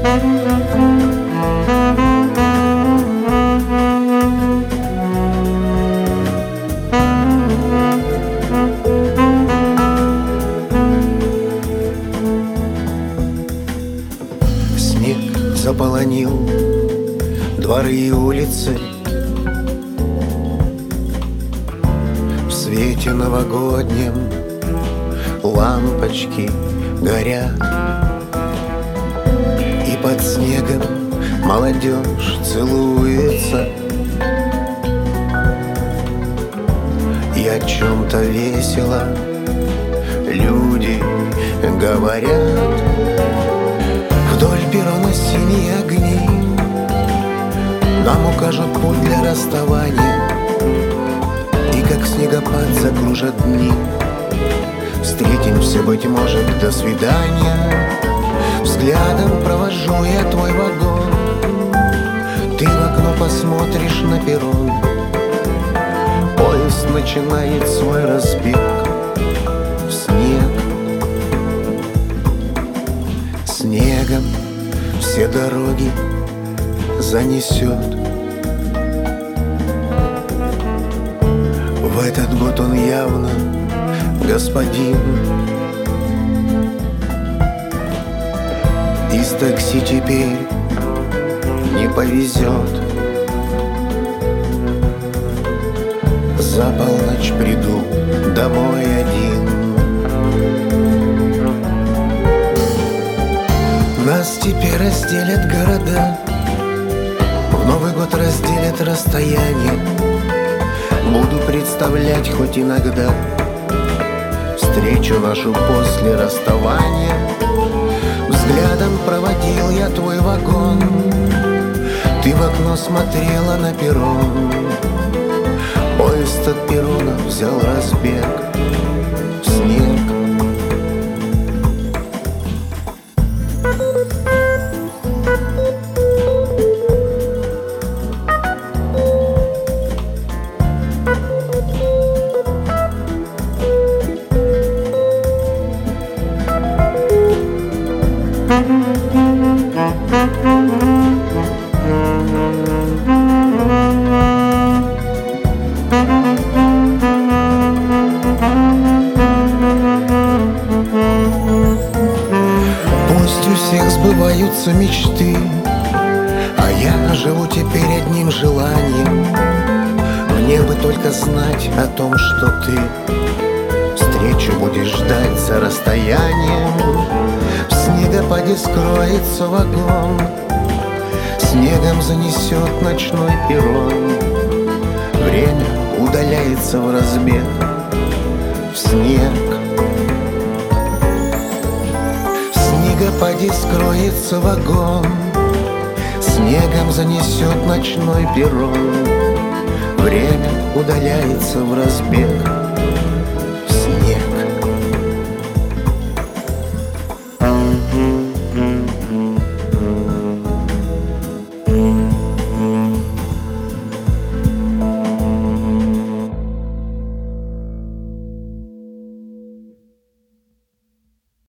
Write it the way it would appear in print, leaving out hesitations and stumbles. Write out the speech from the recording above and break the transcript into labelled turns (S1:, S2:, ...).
S1: Снег заполонил дворы и улицы, в свете новогоднем лампочки горят, и под снегом молодежь целуется, и о чем-то весело люди говорят. Вдоль перрона синие огни нам укажут путь для расставания, и как снегопад закружат дни. Встретимся, быть может, до свидания. Взглядом провожу я твой вагон, ты в окно посмотришь на перрон. Поезд начинает свой разбег в снег. Снегом все дороги занесет. В этот год он явно господин. Из такси теперь не повезет. За полночь приду домой один. Нас теперь разделят города, в Новый год разделят расстояние. Буду представлять хоть иногда встречу нашу после расставания. Взглядом проводил я твой вагон, ты в окно смотрела на перрон. Поезд от перрона взял разбег в снег. Пусть у всех сбываются мечты, а я живу теперь одним желанием. Мне бы только знать о том, что ты встречу будешь ждать за расстоянием. В снегопаде скроется вагон, снегом занесет ночной перрон. Время удаляется в разбег в снег. В снегопаде скроется вагон, снегом занесет ночной перрон. Время удаляется в разбег в снег.